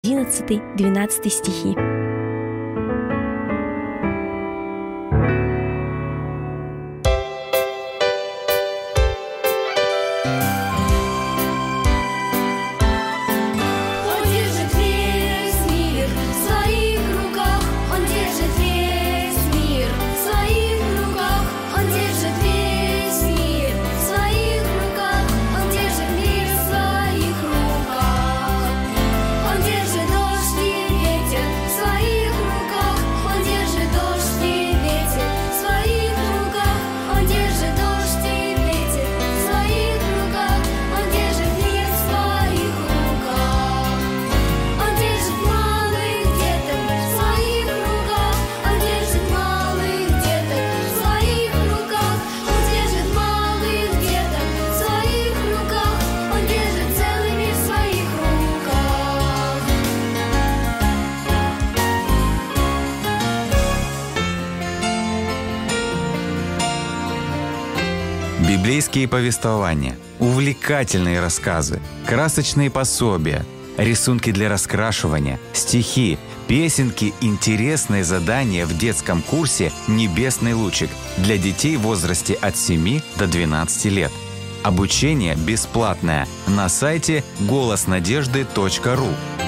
11-12 стихи. Библейские повествования, увлекательные рассказы, красочные пособия, рисунки для раскрашивания, стихи, песенки, интересные задания в детском курсе «Небесный лучик» для детей в возрасте от 7 до 12 лет. Обучение бесплатное на сайте голоснадежды.ру.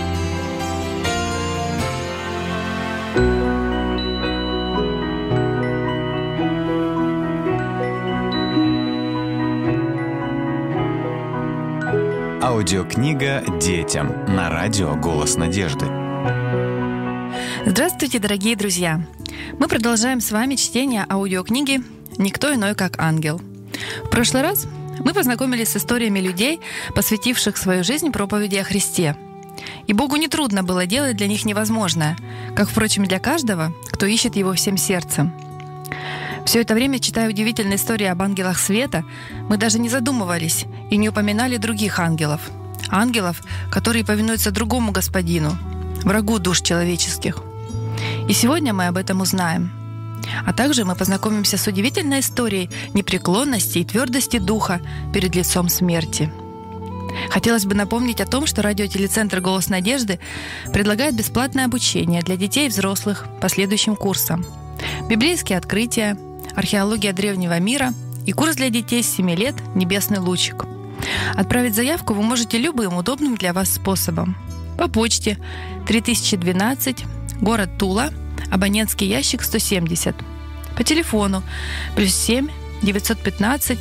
Аудиокнига детям на радио «Голос надежды». Здравствуйте, дорогие друзья! Мы продолжаем с вами чтение аудиокниги «Никто иной, как ангел». В прошлый раз мы познакомились с историями людей, посвятивших свою жизнь проповеди о Христе. И Богу нетрудно было делать для них невозможное, как, впрочем, для каждого, кто ищет Его всем сердцем. Все это время, читая удивительные истории об ангелах света, мы даже не задумывались и не упоминали других ангелов. Ангелов, которые повинуются другому господину, врагу душ человеческих. И сегодня мы об этом узнаем. А также мы познакомимся с удивительной историей непреклонности и твердости духа перед лицом смерти. Хотелось бы напомнить о том, что радиотелецентр «Голос надежды» предлагает бесплатное обучение для детей и взрослых по следующим курсам: библейские открытия, археология древнего мира и курс для детей с 7 лет «Небесный лучик». Отправить заявку вы можете любым удобным для вас способом. По почте 3012, город Тула, абонентский ящик 170. По телефону +7 915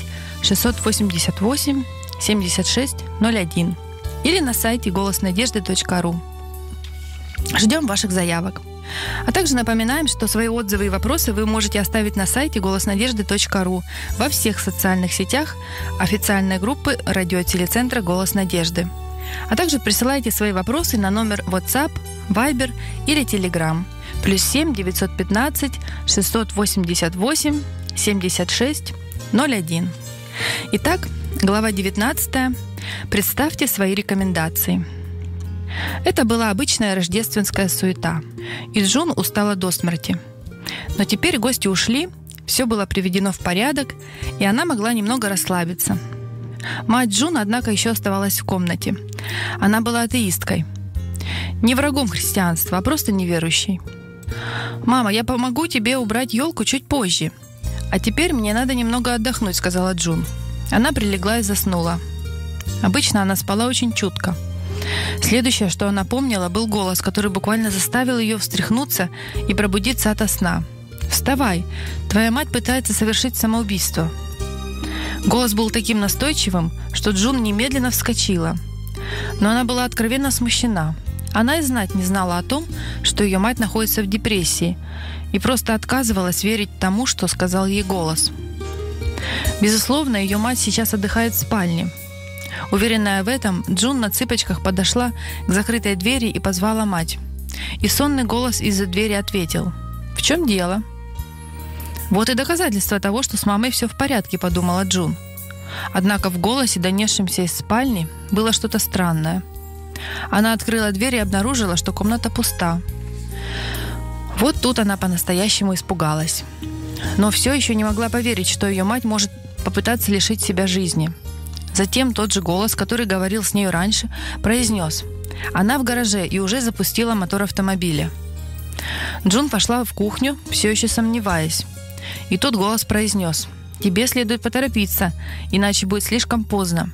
688 76 01 или на сайте голоснадежды.ру. Ждем ваших заявок. А также напоминаем, что свои отзывы и вопросы вы можете оставить на сайте голоснадежды.ру, во всех социальных сетях официальной группы радиотелецентра «Голос надежды». А также присылайте свои вопросы на номер WhatsApp, Viber или Telegram +7 915 688 76 01. Итак, глава 19. Представьте свои рекомендации. Это была обычная рождественская суета, и Джун устала до смерти. Но теперь гости ушли, все было приведено в порядок, и она могла немного расслабиться. Мать Джун, однако, еще оставалась в комнате. Она была атеисткой. Не врагом христианства, а просто неверующей. «Мама, я помогу тебе убрать елку чуть позже. А теперь мне надо немного отдохнуть», — сказала Джун. Она прилегла и заснула. Обычно она спала очень чутко. Следующее, что она помнила, был голос, который буквально заставил ее встряхнуться и пробудиться ото сна. «Вставай! Твоя мать пытается совершить самоубийство». Голос был таким настойчивым, что Джун немедленно вскочила. Но она была откровенно смущена. Она и знать не знала о том, что ее мать находится в депрессии, и просто отказывалась верить тому, что сказал ей голос. Безусловно, ее мать сейчас отдыхает в спальне. Уверенная в этом, Джун на цыпочках подошла к закрытой двери и позвала мать. И сонный голос из-за двери ответил: «В чем дело?» «Вот и доказательство того, что с мамой все в порядке», — подумала Джун. Однако в голосе, донесшемся из спальни, было что-то странное. Она открыла дверь и обнаружила, что комната пуста. Вот тут она по-настоящему испугалась. Но все еще не могла поверить, что ее мать может попытаться лишить себя жизни. Затем тот же голос, который говорил с нею раньше, произнес: Она в гараже и уже запустила мотор автомобиля. Джун пошла в кухню, все еще сомневаясь. И тут голос произнес: «Тебе следует поторопиться, иначе будет слишком поздно».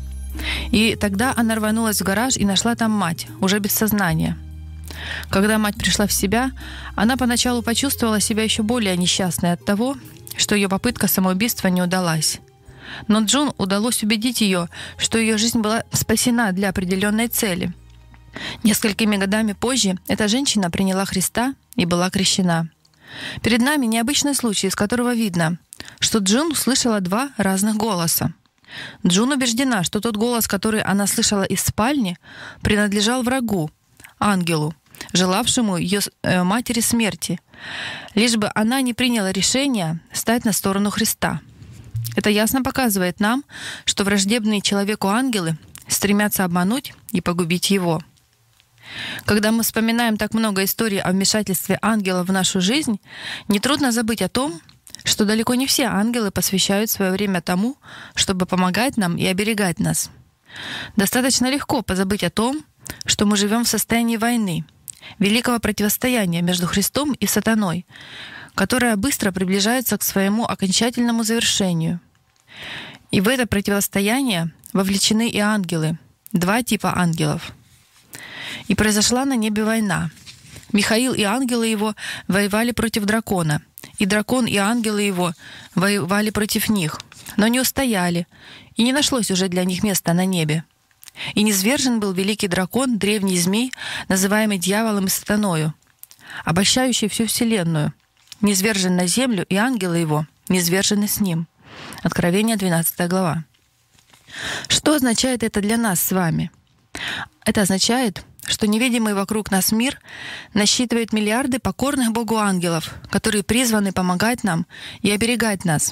И тогда она рванулась в гараж и нашла там мать, уже без сознания. Когда мать пришла в себя, она поначалу почувствовала себя еще более несчастной от того, что ее попытка самоубийства не удалась. Но Джун удалось убедить ее, что ее жизнь была спасена для определенной цели. Несколькими годами позже эта женщина приняла Христа и была крещена. Перед нами необычный случай, из которого видно, что Джун услышала два разных голоса. Джун убеждена, что тот голос, который она слышала из спальни, принадлежал врагу, ангелу, желавшему ее матери смерти, лишь бы она не приняла решение стать на сторону Христа. Это ясно показывает нам, что враждебные человеку ангелы стремятся обмануть и погубить его. Когда мы вспоминаем так много историй о вмешательстве ангелов в нашу жизнь, нетрудно забыть о том, что далеко не все ангелы посвящают свое время тому, чтобы помогать нам и оберегать нас. Достаточно легко позабыть о том, что мы живем в состоянии войны, великого противостояния между Христом и сатаной, которое быстро приближается к своему окончательному завершению. И в это противостояние вовлечены и ангелы, два типа ангелов. И произошла на небе война. Михаил и ангелы его воевали против дракона, и дракон и ангелы его воевали против них, но не устояли, и не нашлось уже для них места на небе. И низвержен был великий дракон, древний змей, называемый дьяволом и сатаною, обольщающий всю вселенную, низвержен на землю, и ангелы его низвержены с ним. Откровение, 12 глава. Что означает это для нас с вами? Это означает, что невидимый вокруг нас мир насчитывает миллиарды покорных Богу ангелов, которые призваны помогать нам и оберегать нас,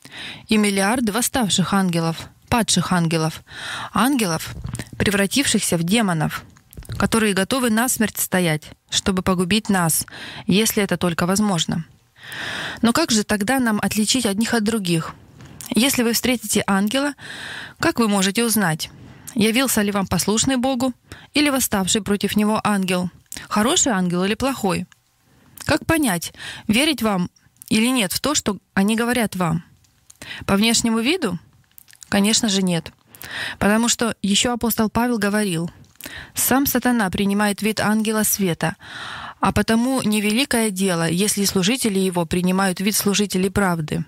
и миллиарды восставших ангелов, падших ангелов, ангелов, превратившихся в демонов, которые готовы насмерть стоять, чтобы погубить нас, если это только возможно. Но как же тогда нам отличить одних от других? Если вы встретите ангела, как вы можете узнать, явился ли вам послушный Богу или восставший против него ангел? Хороший ангел или плохой? Как понять, верить вам или нет в то, что они говорят вам? По внешнему виду? Конечно же нет. Потому что еще апостол Павел говорил: «Сам сатана принимает вид ангела света, а потому невеликое дело, если служители его принимают вид служителей правды».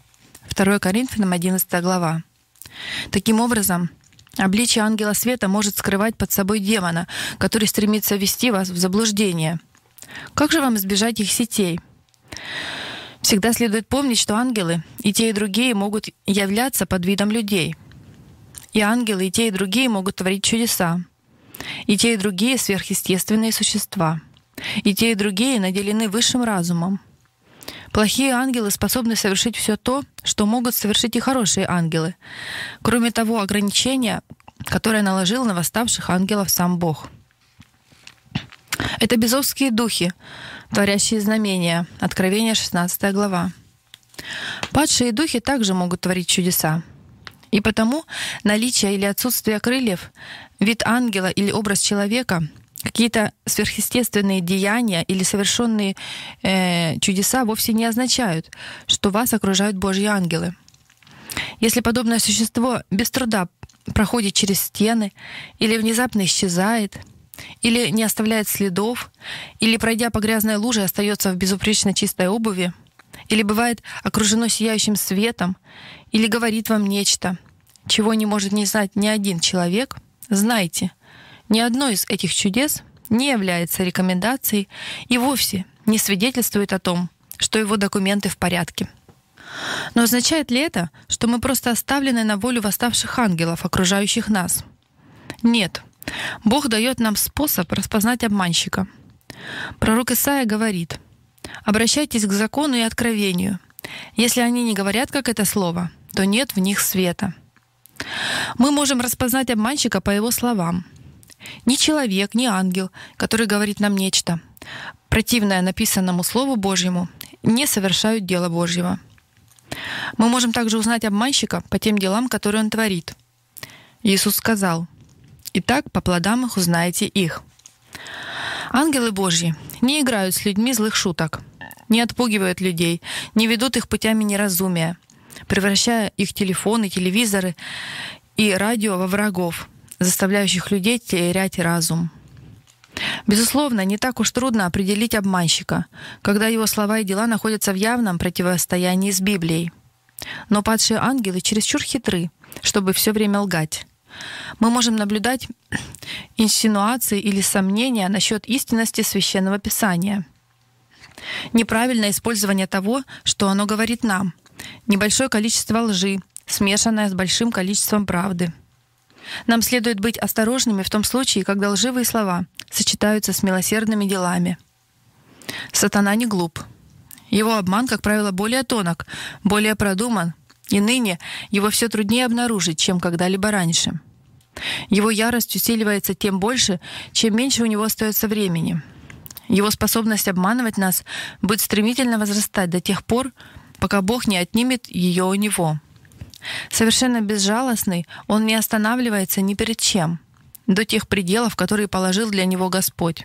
2 Коринфянам 11 глава. Таким образом, обличие ангела света может скрывать под собой демона, который стремится ввести вас в заблуждение. Как же вам избежать их сетей? Всегда следует помнить, что ангелы и те, и другие могут являться под видом людей. И ангелы, и те, и другие могут творить чудеса. И те, и другие — сверхъестественные существа. И те, и другие наделены высшим разумом. Плохие ангелы способны совершить все то, что могут совершить и хорошие ангелы, кроме того ограничения, которое наложил на восставших ангелов сам Бог. Это бесовские духи, творящие знамения. Откровение, 16 глава. Падшие духи также могут творить чудеса. И потому наличие или отсутствие крыльев, вид ангела или образ человека, какие-то сверхъестественные деяния или совершенные чудеса вовсе не означают, что вас окружают Божьи ангелы. Если подобное существо без труда проходит через стены, или внезапно исчезает, или не оставляет следов, или, пройдя по грязной луже, остается в безупречно чистой обуви, или бывает окружено сияющим светом, или говорит вам нечто, чего не может не знать ни один человек, знайте, ни одно из этих чудес не является рекомендацией и вовсе не свидетельствует о том, что его документы в порядке. Но означает ли это, что мы просто оставлены на волю восставших ангелов, окружающих нас? Нет. Бог дает нам способ распознать обманщика. Пророк Исаия говорит: «Обращайтесь к закону и откровению. Если они не говорят, как это слово, то нет в них света». Мы можем распознать обманщика по его словам. Ни человек, ни ангел, который говорит нам нечто противное написанному Слову Божьему, не совершают дела Божьего. Мы можем также узнать обманщика по тем делам, которые он творит. Иисус сказал: Итак, по плодам их узнаете их. Ангелы Божьи не играют с людьми злых шуток, не отпугивают людей, не ведут их путями неразумия, превращая их телефоны, телевизоры и радио во врагов, заставляющих людей терять разум. Безусловно, не так уж трудно определить обманщика, когда его слова и дела находятся в явном противостоянии с Библией. Но падшие ангелы чересчур хитры, чтобы все время лгать. Мы можем наблюдать инсинуации или сомнения насчет истинности Священного Писания. Неправильное использование того, что оно говорит нам. Небольшое количество лжи, смешанное с большим количеством правды. Нам следует быть осторожными в том случае, когда лживые слова сочетаются с милосердными делами. Сатана не глуп. Его обман, как правило, более тонок, более продуман, и ныне его все труднее обнаружить, чем когда-либо раньше. Его ярость усиливается тем больше, чем меньше у него остается времени. Его способность обманывать нас будет стремительно возрастать до тех пор, пока Бог не отнимет ее у него. Совершенно безжалостный, он не останавливается ни перед чем, до тех пределов, которые положил для него Господь.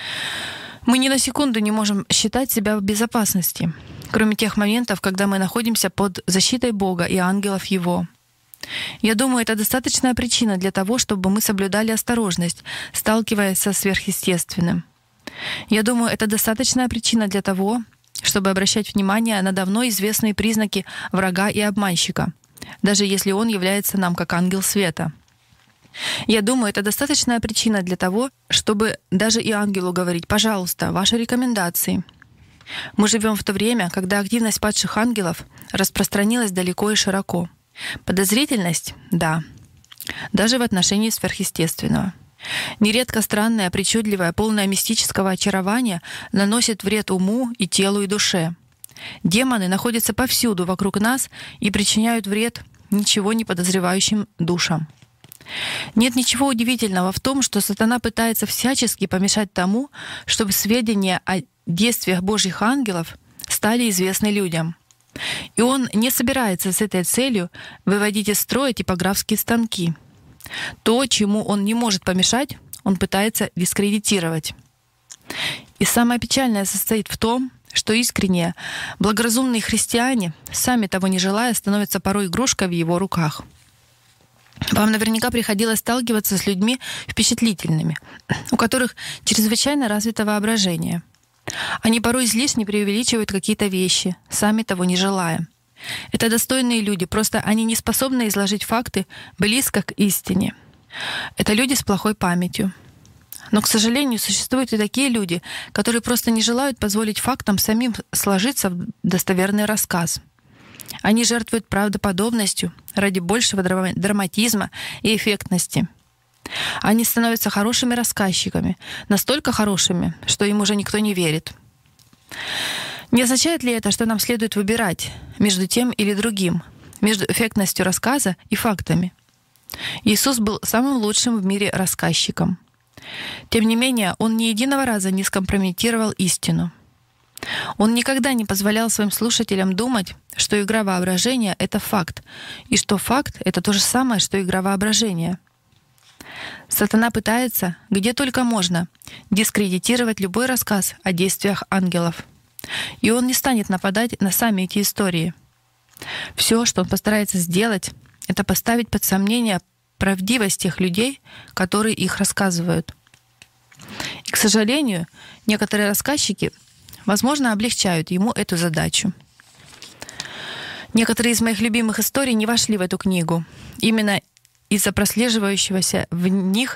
Мы ни на секунду не можем считать себя в безопасности, кроме тех моментов, когда мы находимся под защитой Бога и ангелов Его. Я думаю, это достаточная причина для того, чтобы мы соблюдали осторожность, сталкиваясь со сверхъестественным. Я думаю, это достаточная причина для того, чтобы обращать внимание на давно известные признаки врага и обманщика, даже если он является нам как ангел света. Я думаю, это достаточная причина для того, чтобы даже и ангелу говорить: «Пожалуйста, ваши рекомендации». Мы живем в то время, когда активность падших ангелов распространилась далеко и широко. Подозрительность — да, даже в отношении сверхъестественного. Нередко странное, причудливое, полное мистического очарования наносит вред уму и телу и душе. Демоны находятся повсюду вокруг нас и причиняют вред ничего не подозревающим душам. Нет ничего удивительного в том, что сатана пытается всячески помешать тому, чтобы сведения о действиях Божьих ангелов стали известны людям. И он не собирается с этой целью выводить из строя типографские станки. То, чему он не может помешать, он пытается дискредитировать. И самое печальное состоит в том, что искренние, благоразумные христиане, сами того не желая, становятся порой игрушкой в его руках. Вам наверняка приходилось сталкиваться с людьми впечатлительными, у которых чрезвычайно развито воображение. Они порой излишне преувеличивают какие-то вещи, сами того не желая. Это достойные люди, просто они не способны изложить факты близко к истине. Это люди с плохой памятью. Но, к сожалению, существуют и такие люди, которые просто не желают позволить фактам самим сложиться в достоверный рассказ. Они жертвуют правдоподобностью ради большего драматизма и эффектности. Они становятся хорошими рассказчиками, настолько хорошими, что им уже никто не верит. Не означает ли это, что нам следует выбирать между тем или другим, между эффектностью рассказа и фактами? Иисус был самым лучшим в мире рассказчиком. Тем не менее, Он ни единого раза не скомпрометировал истину. Он никогда не позволял своим слушателям думать, что игра воображения — это факт, и что факт — это то же самое, что игра воображения. Сатана пытается, где только можно, дискредитировать любой рассказ о действиях ангелов. И он не станет нападать на сами эти истории. Все, что он постарается сделать, это поставить под сомнение правдивость тех людей, которые их рассказывают. И, к сожалению, некоторые рассказчики, возможно, облегчают ему эту задачу. Некоторые из моих любимых историй не вошли в эту книгу. Именно из-за прослеживающейся в них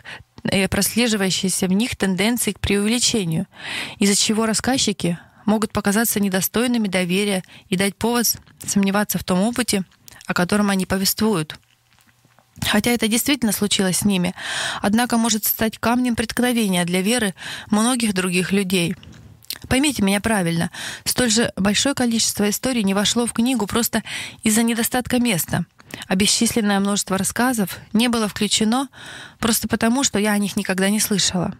тенденции к преувеличению, из-за чего рассказчики могут показаться недостойными доверия и дать повод сомневаться в том опыте, о котором они повествуют. Хотя это действительно случилось с ними, однако может стать камнем преткновения для веры многих других людей. Поймите меня правильно, столь же большое количество историй не вошло в книгу просто из-за недостатка места, а бесчисленное множество рассказов не было включено просто потому, что я о них никогда не слышала.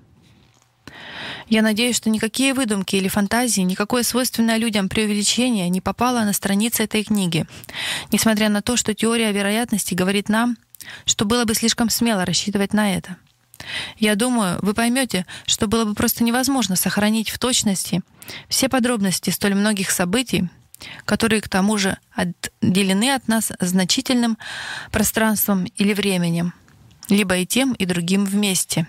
Я надеюсь, что никакие выдумки или фантазии, никакое свойственное людям преувеличение не попало на страницы этой книги, несмотря на то, что теория вероятности говорит нам, что было бы слишком смело рассчитывать на это. Я думаю, вы поймете, что было бы просто невозможно сохранить в точности все подробности столь многих событий, которые к тому же отделены от нас значительным пространством или временем, либо и тем, и другим вместе.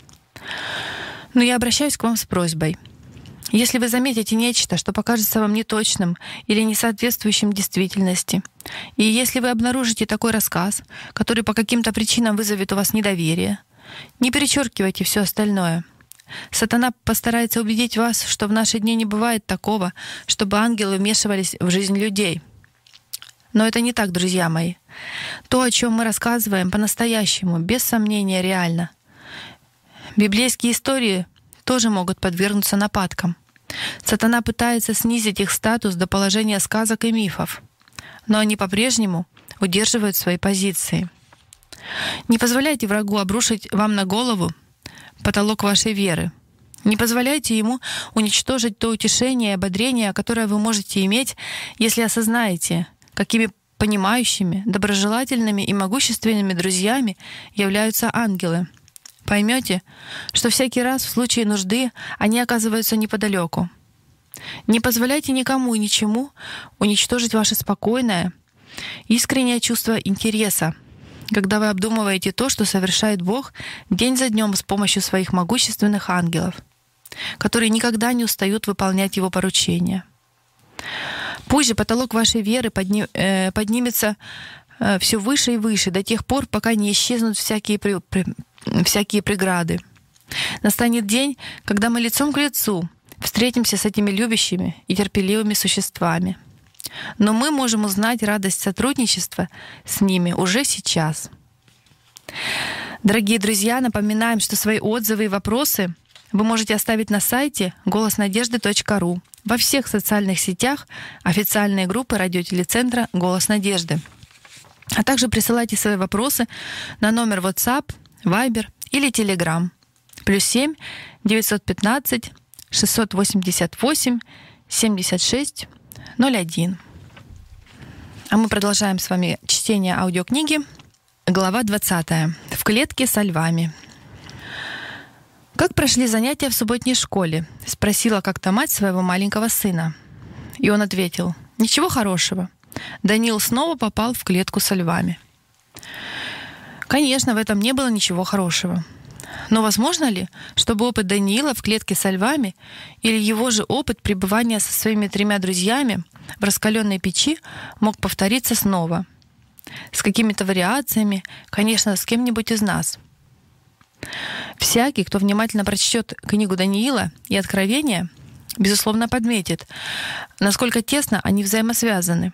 Но я обращаюсь к вам с просьбой. Если вы заметите нечто, что покажется вам неточным или не соответствующим действительности, и если вы обнаружите такой рассказ, который по каким-то причинам вызовет у вас недоверие, не перечеркивайте все остальное. Сатана постарается убедить вас, что в наши дни не бывает такого, чтобы ангелы вмешивались в жизнь людей. Но это не так, друзья мои. То, о чем мы рассказываем, по-настоящему, без сомнения, реально. Библейские истории тоже могут подвергнуться нападкам. Сатана пытается снизить их статус до положения сказок и мифов, но они по-прежнему удерживают свои позиции. Не позволяйте врагу обрушить вам на голову потолок вашей веры. Не позволяйте ему уничтожить то утешение и ободрение, которое вы можете иметь, если осознаете, какими понимающими, доброжелательными и могущественными друзьями являются ангелы. Поймете, что всякий раз в случае нужды они оказываются неподалеку. Не позволяйте никому и ничему уничтожить ваше спокойное, искреннее чувство интереса, когда вы обдумываете то, что совершает Бог день за днем с помощью своих могущественных ангелов, которые никогда не устают выполнять Его поручения. Пусть же потолок вашей веры поднимется все выше и выше до тех пор, пока не исчезнут всякие преграды. Настанет день, когда мы лицом к лицу встретимся с этими любящими и терпеливыми существами. Но мы можем узнать радость сотрудничества с ними уже сейчас. Дорогие друзья, напоминаем, что свои отзывы и вопросы вы можете оставить на сайте голоснадежды.ру, во всех социальных сетях, официальные группы радиотелецентра «Голос Надежды». А также присылайте свои вопросы на номер WhatsApp, Viber или Telegram +7 915 688 76 01. А мы продолжаем с вами чтение аудиокниги. Глава 20. В клетке со львами. «Как прошли занятия в субботней школе?» — спросила как-то мать своего маленького сына. И он ответил: «Ничего хорошего. Даниил снова попал в клетку со львами». Конечно, в этом не было ничего хорошего. Но возможно ли, чтобы опыт Даниила в клетке со львами или его же опыт пребывания со своими 3 друзьями в раскаленной печи мог повториться снова? С какими-то вариациями, конечно, с кем-нибудь из нас. Всякий, кто внимательно прочтет книгу Даниила и Откровения, безусловно, подметит, насколько тесно они взаимосвязаны.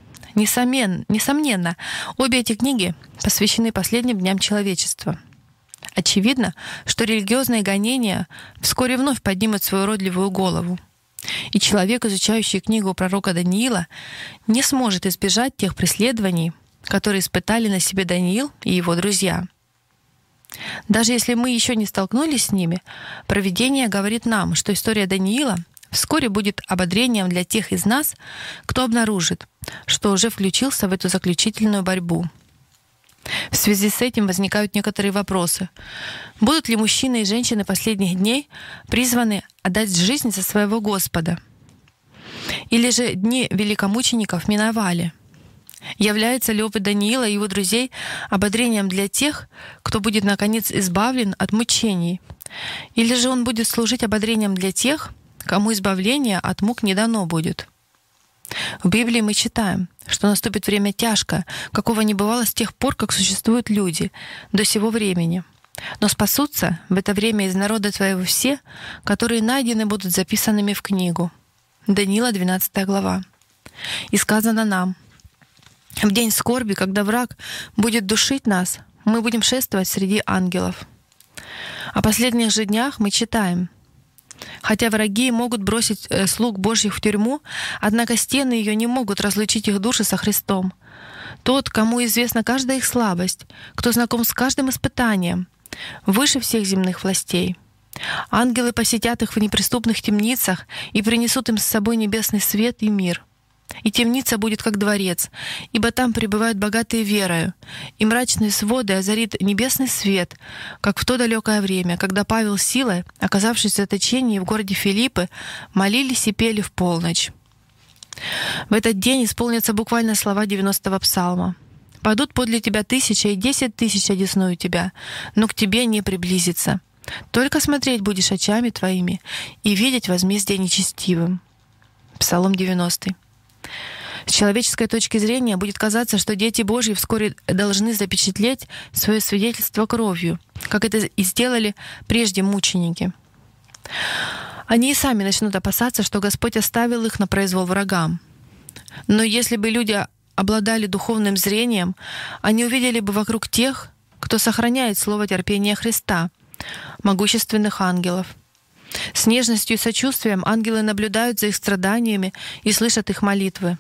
Несомненно, обе эти книги посвящены последним дням человечества. Очевидно, что религиозные гонения вскоре вновь поднимут свою уродливую голову, и человек, изучающий книгу пророка Даниила, не сможет избежать тех преследований, которые испытали на себе Даниил и его друзья. Даже если мы еще не столкнулись с ними, провидение говорит нам, что история Даниила вскоре будет ободрением для тех из нас, кто обнаружит, что уже включился в эту заключительную борьбу. В связи с этим возникают некоторые вопросы. Будут ли мужчины и женщины последних дней призваны отдать жизнь за своего Господа? Или же дни великомучеников миновали? Является ли опыт Даниила и его друзей ободрением для тех, кто будет наконец избавлен от мучений? Или же он будет служить ободрением для тех, кому избавление от мук не дано будет? В Библии мы читаем, что наступит время тяжкое, какого не бывало с тех пор, как существуют люди, до сего времени. Но спасутся в это время из народа твоего все, которые найдены будут записанными в книгу. Даниила, 12 глава. И сказано нам: в день скорби, когда враг будет душить нас, мы будем шествовать среди ангелов. О последних же днях мы читаем: хотя враги могут бросить слуг Божьих в тюрьму, однако стены ее не могут разлучить их души со Христом. Тот, кому известна каждая их слабость, кто знаком с каждым испытанием, выше всех земных властей. Ангелы посетят их в неприступных темницах и принесут им с собой небесный свет и мир. И темница будет как дворец, ибо там пребывают богатые верою, и мрачные своды озарит небесный свет, как в то далекое время, когда Павел с Силой, оказавшись в заточении в городе Филиппы, молились и пели в полночь. В этот день исполнятся буквально слова 90-го псалма. «Падут подле тебя 1000 и 10 000 одесную тебя, но к тебе не приблизится. Только смотреть будешь очами твоими и видеть возмездие нечестивым». Псалом 90. С человеческой точки зрения будет казаться, что дети Божьи вскоре должны запечатлеть свое свидетельство кровью, как это и сделали прежде мученики. Они и сами начнут опасаться, что Господь оставил их на произвол врагам. Но если бы люди обладали духовным зрением, они увидели бы вокруг тех, кто сохраняет слово терпения Христа, могущественных ангелов. С нежностью и сочувствием ангелы наблюдают за их страданиями и слышат их молитвы.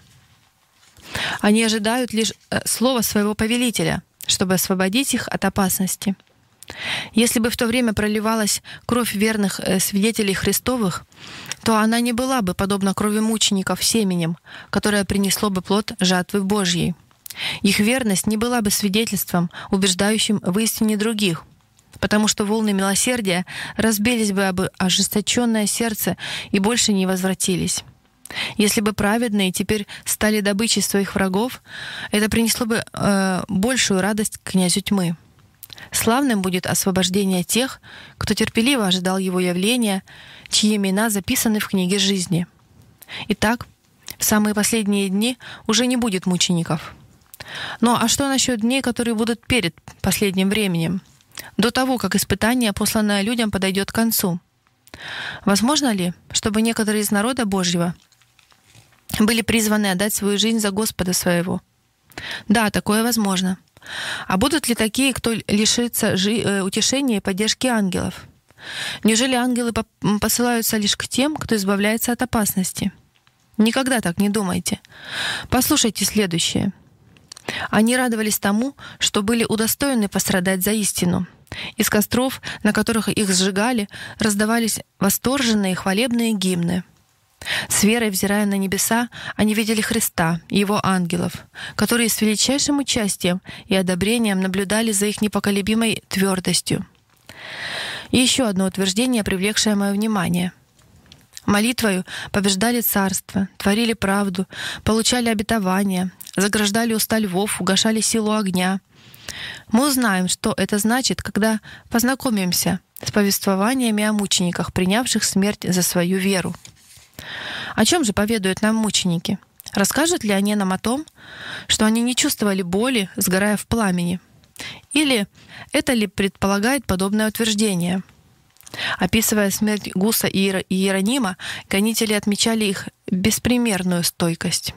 Они ожидают лишь слова своего повелителя, чтобы освободить их от опасности. Если бы в то время проливалась кровь верных свидетелей Христовых, то она не была бы подобна крови мучеников семенем, которое принесло бы плод жатвы Божьей. Их верность не была бы свидетельством, убеждающим в истине других, потому что волны милосердия разбились бы об ожесточенное сердце и больше не возвратились. Если бы праведные теперь стали добычей своих врагов, это принесло бы большую радость князю тьмы. Славным будет освобождение тех, кто терпеливо ожидал его явления, чьи имена записаны в книге жизни. Итак, в самые последние дни уже не будет мучеников. Ну а что насчет дней, которые будут перед последним временем, до того, как испытание, посланное людям, подойдет к концу? Возможно ли, чтобы некоторые из народа Божьего были призваны отдать свою жизнь за Господа своего? Да, такое возможно. А будут ли такие, кто лишится утешения и поддержки ангелов? Неужели ангелы посылаются лишь к тем, кто избавляется от опасности? Никогда так не думайте. Послушайте следующее. Они радовались тому, что были удостоены пострадать за истину. Из костров, на которых их сжигали, раздавались восторженные и хвалебные гимны. С верой, взирая на небеса, они видели Христа и Его ангелов, которые с величайшим участием и одобрением наблюдали за их непоколебимой твердостью. И еще одно утверждение, привлекшее мое внимание. Молитвою побеждали царство, творили правду, получали обетования, заграждали уста львов, угашали силу огня. Мы узнаем, что это значит, когда познакомимся с повествованиями о мучениках, принявших смерть за свою веру. О чем же поведают нам мученики? Расскажут ли они нам о том, что они не чувствовали боли, сгорая в пламени? Или это ли предполагает подобное утверждение? Описывая смерть Гуса и Иеронима, гонители отмечали их беспримерную стойкость.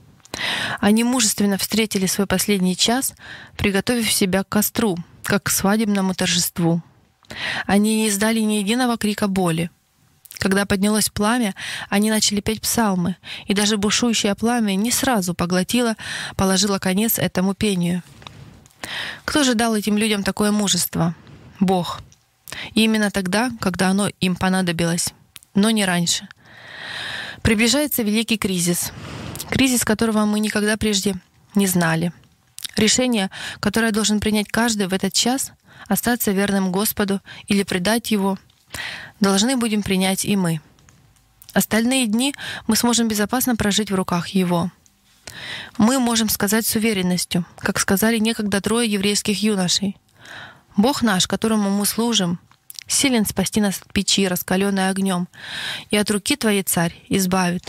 Они мужественно встретили свой последний час, приготовив себя к костру, как к свадебному торжеству. Они не издали ни единого крика боли. Когда поднялось пламя, они начали петь псалмы, и даже бушующее пламя не сразу положило конец этому пению. Кто же дал этим людям такое мужество? Бог. И именно тогда, когда оно им понадобилось, но не раньше. Приближается великий кризис, которого мы никогда прежде не знали. Решение, которое должен принять каждый в этот час, остаться верным Господу или предать Его, должны будем принять и мы. Остальные дни мы сможем безопасно прожить в руках Его. Мы можем сказать с уверенностью, как сказали некогда 3 еврейских юношей: «Бог наш, которому мы служим, силен спасти нас от печи, раскаленной огнем, и от руки Твоей, Царь, избавит.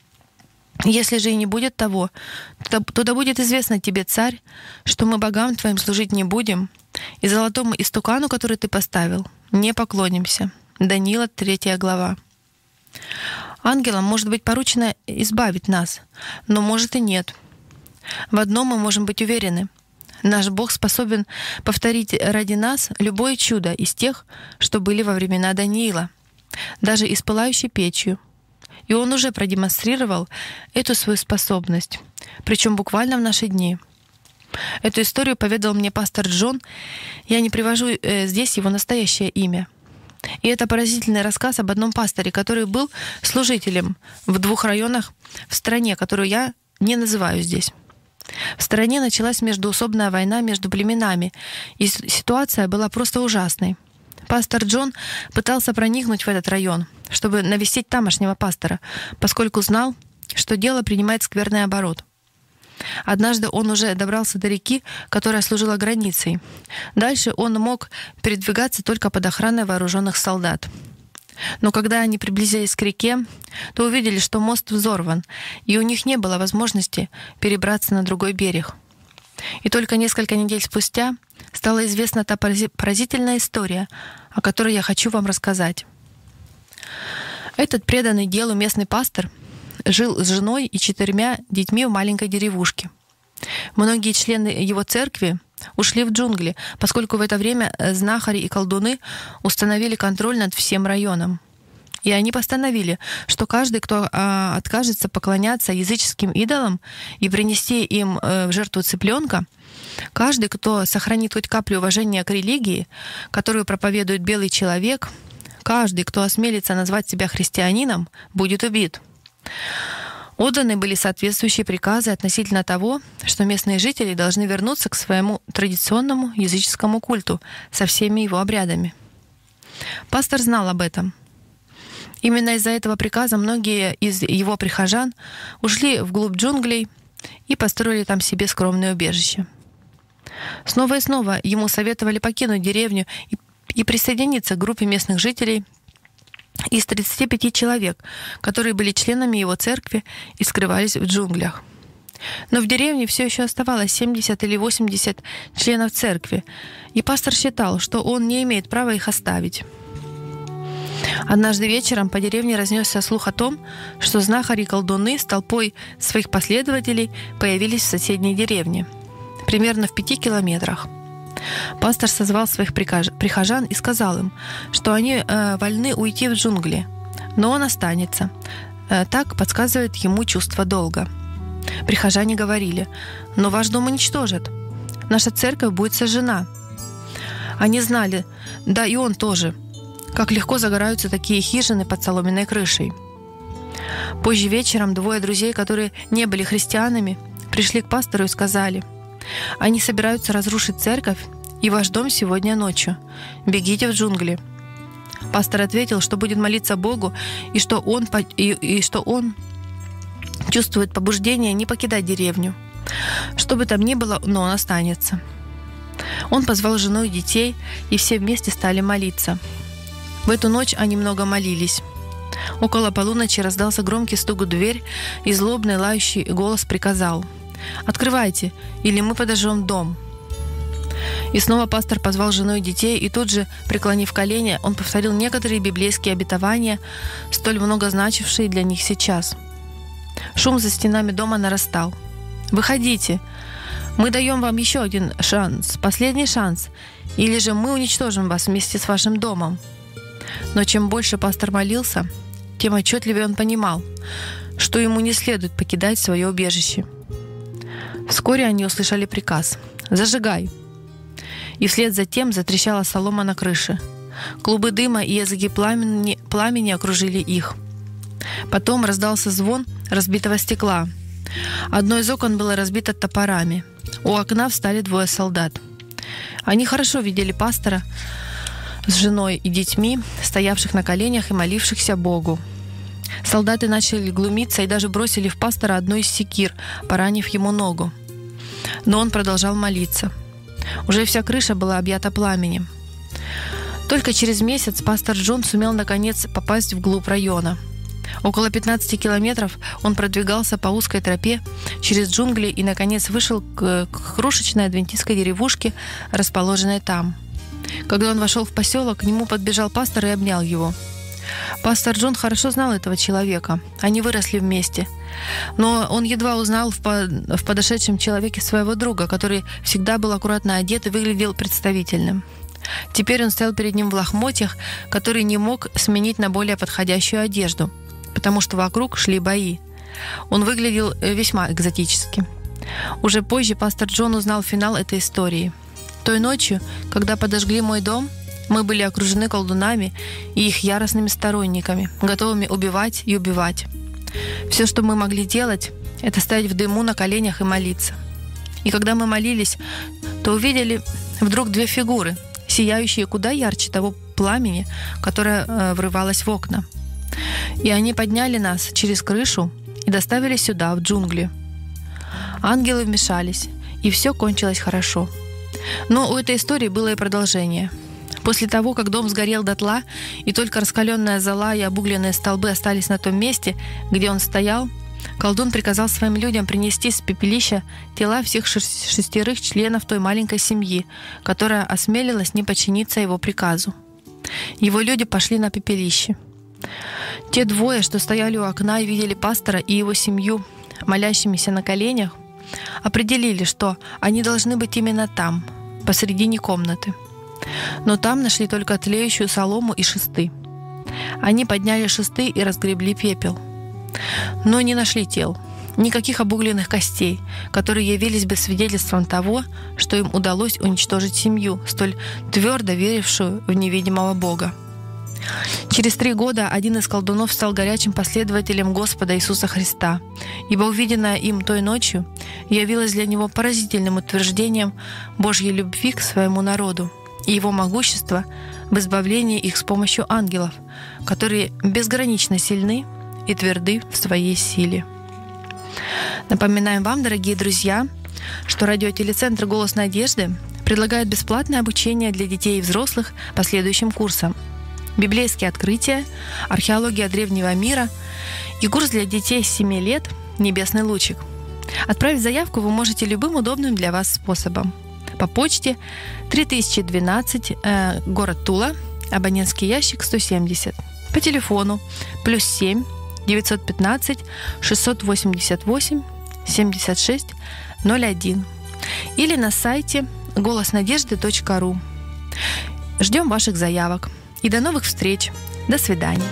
Если же и не будет того, то да будет известно Тебе, Царь, что мы богам Твоим служить не будем, и золотому истукану, который Ты поставил, не поклонимся». Даниила, 3 глава. Ангелам может быть поручено избавить нас, но может и нет. В одном мы можем быть уверены. Наш Бог способен повторить ради нас любое чудо из тех, что были во времена Даниила, даже и с пылающей печью. И Он уже продемонстрировал эту свою способность, причем буквально в наши дни. Эту историю поведал мне пастор Джон. Я не привожу здесь его настоящее имя. И это поразительный рассказ об одном пасторе, который был служителем в 2 районах в стране, которую я не называю здесь. В стране началась междоусобная война между племенами, и ситуация была просто ужасной. Пастор Джон пытался проникнуть в этот район, чтобы навестить тамошнего пастора, поскольку знал, что дело принимает скверный оборот. Однажды он уже добрался до реки, которая служила границей. Дальше он мог передвигаться только под охраной вооруженных солдат. Но когда они приблизились к реке, то увидели, что мост взорван, и у них не было возможности перебраться на другой берег. И только несколько недель спустя стала известна та поразительная история, о которой я хочу вам рассказать. Этот преданный делу местный пастор жил с женой и 4 детьми в маленькой деревушке. Многие члены его церкви ушли в джунгли, поскольку в это время знахари и колдуны установили контроль над всем районом. И они постановили, что каждый, кто откажется поклоняться языческим идолам и принести им в жертву цыпленка, каждый, кто сохранит хоть каплю уважения к религии, которую проповедует белый человек, каждый, кто осмелится назвать себя христианином, будет убит. Отданы были соответствующие приказы относительно того, что местные жители должны вернуться к своему традиционному языческому культу со всеми его обрядами. Пастор знал об этом. Именно из-за этого приказа многие из его прихожан ушли вглубь джунглей и построили там себе скромное убежище. Снова и снова ему советовали покинуть деревню и присоединиться к группе местных жителей из 35 человек, которые были членами его церкви и скрывались в джунглях. Но в деревне все еще оставалось 70 или 80 членов церкви, и пастор считал, что он не имеет права их оставить. Однажды вечером по деревне разнесся слух о том, что знахари и колдуны с толпой своих последователей появились в соседней деревне, примерно в 5 километрах. Пастор созвал своих прихожан и сказал им, что они вольны уйти в джунгли, но он останется. Так подсказывает ему чувство долга. Прихожане говорили: «Но ваш дом уничтожат. Наша церковь будет сожжена». Они знали, да и он тоже, как легко загораются такие хижины под соломенной крышей. Позже вечером 2 друзей, которые не были христианами, пришли к пастору и сказали: «Они собираются разрушить церковь и ваш дом сегодня ночью. Бегите в джунгли». Пастор ответил, что будет молиться Богу и что он чувствует побуждение не покидать деревню. Что бы там ни было, но он останется. Он позвал жену и детей, и все вместе стали молиться. В эту ночь они много молились. Около полуночи раздался громкий стук в дверь, и злобный лающий голос приказал: «Открывайте, или мы подожжем дом». И снова пастор позвал жену и детей, и тут же, преклонив колени, он повторил некоторые библейские обетования, столь много значившие для них сейчас. Шум за стенами дома нарастал. «Выходите! Мы даем вам еще один шанс, последний шанс, или же мы уничтожим вас вместе с вашим домом». Но чем больше пастор молился, тем отчетливее он понимал, что ему не следует покидать свое убежище. Вскоре они услышали приказ: «Зажигай!» И вслед за тем затрещала солома на крыше. Клубы дыма и языки пламени окружили их. Потом раздался звон разбитого стекла. Одно из окон было разбито топорами. У окна встали 2 солдат. Они хорошо видели пастора с женой и детьми, стоявших на коленях и молившихся Богу. Солдаты начали глумиться и даже бросили в пастора одну из секир, поранив ему ногу. Но он продолжал молиться. Уже вся крыша была объята пламенем. Только через месяц пастор Джон сумел наконец попасть вглубь района. Около 15 километров он продвигался по узкой тропе через джунгли и, наконец, вышел к крошечной адвентистской деревушке, расположенной там. Когда он вошел в поселок, к нему подбежал пастор и обнял его. Пастор Джон хорошо знал этого человека. Они выросли вместе. Но он едва узнал в подошедшем человеке своего друга, который всегда был аккуратно одет и выглядел представительным. Теперь он стоял перед ним в лохмотьях, которые не мог сменить на более подходящую одежду, потому что вокруг шли бои. Он выглядел весьма экзотически. Уже позже пастор Джон узнал финал этой истории. Той ночью, когда подожгли мой дом, Мы были окружены колдунами и их яростными сторонниками, готовыми убивать и убивать. Все, что мы могли делать, это стоять в дыму на коленях и молиться. И когда мы молились, то увидели вдруг две фигуры, сияющие куда ярче того пламени, которое врывалось в окна. И они подняли нас через крышу и доставили сюда, в джунгли. Ангелы вмешались, и все кончилось хорошо. Но у этой истории было и продолжение. После того, как дом сгорел дотла, и только раскаленная зола и обугленные столбы остались на том месте, где он стоял, колдун приказал своим людям принести с пепелища тела всех 6 членов той маленькой семьи, которая осмелилась не подчиниться его приказу. Его люди пошли на пепелище. Те двое, что стояли у окна и видели пастора и его семью, молящимися на коленях, определили, что они должны быть именно там, посредине комнаты. Но там нашли только тлеющую солому и шесты. Они подняли шесты и разгребли пепел. Но не нашли тел, никаких обугленных костей, которые явились бы свидетельством того, что им удалось уничтожить семью, столь твердо верившую в невидимого Бога. Через 3 года один из колдунов стал горячим последователем Господа Иисуса Христа, ибо увиденное им той ночью явилось для него поразительным утверждением Божьей любви к своему народу и его могущества в избавлении их с помощью ангелов, которые безгранично сильны и тверды в своей силе. Напоминаем вам, дорогие друзья, что радиотелецентр «Голос надежды» предлагает бесплатное обучение для детей и взрослых по следующим курсам: библейские открытия, археология древнего мира и курс для детей с 7 лет «Небесный лучик». Отправить заявку вы можете любым удобным для вас способом. По почте 3012, город Тула, абонентский ящик 170. По телефону +7 915 688 76 01 или на сайте голоснадежды.ру. Ждем ваших заявок. И до новых встреч. До свидания.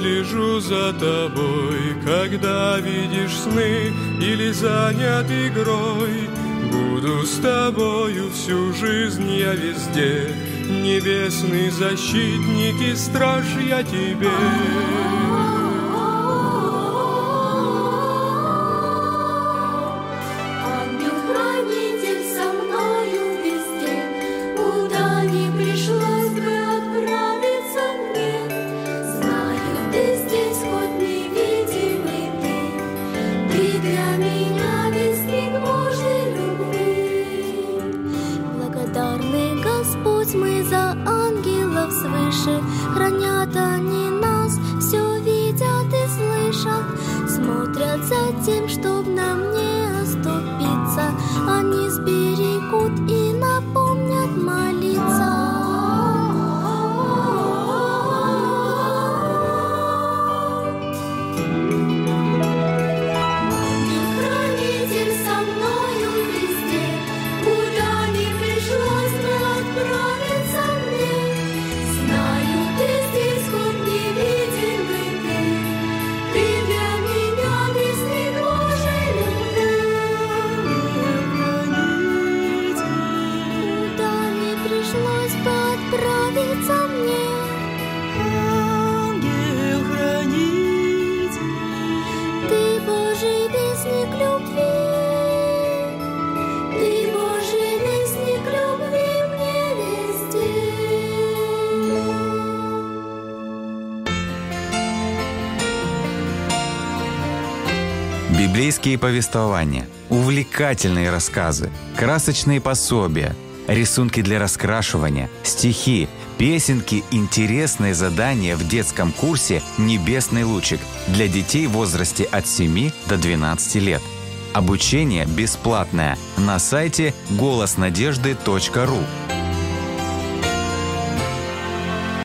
слежу за тобой, когда видишь сны или занят игрой. Буду с тобою всю жизнь я везде, небесный защитник и страж я тебе. Мы за ангелов свыше, хранят они нас, все видят и слышат, смотрят за тем, чтоб нам не оступиться, они сберегут и напомнят молиться. Отправиться мне, ангел-хранитель, ты Божий вестник любви, ты Божий вестник любви мне везде. Библейские повествования, увлекательные рассказы, красочные пособия, рисунки для раскрашивания, стихи, песенки, интересные задания в детском курсе «Небесный лучик» для детей в возрасте от 7 до 12 лет. Обучение бесплатное на сайте голоснадежды.ру.